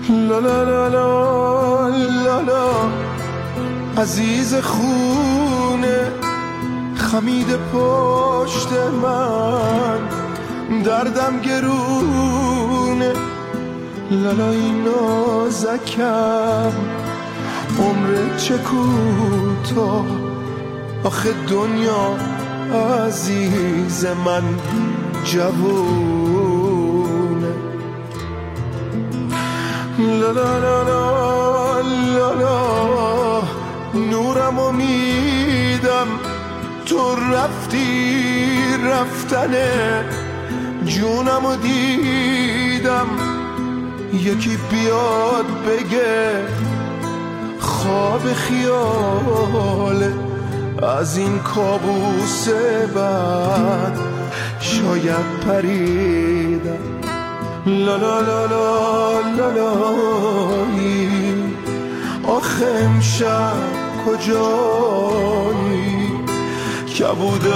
لا لا لا لا لا لا عزیز خونه خمید پشت من، دردم گرونه. لالای نازکم عمر چه کوتاه، آخه دنیا عزیز من جوونه. لا لا لا لا لا لا نورم امیدم تو رفتی رفتنه، جونم دیدم یکی بیاد بگه خواب خیاله، از این کابوس بعد شاید پریدم. لا لا لا لا لا لایی آخه امشب کجایی، کبود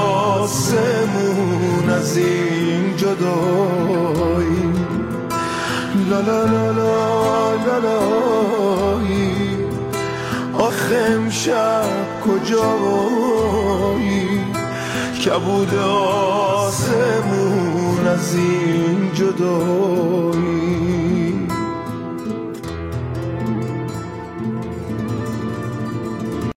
آسمون از این جدایی. لا لا لا لا لا لایی آخه امشب کجایی، کبود آسمون از این جدایی.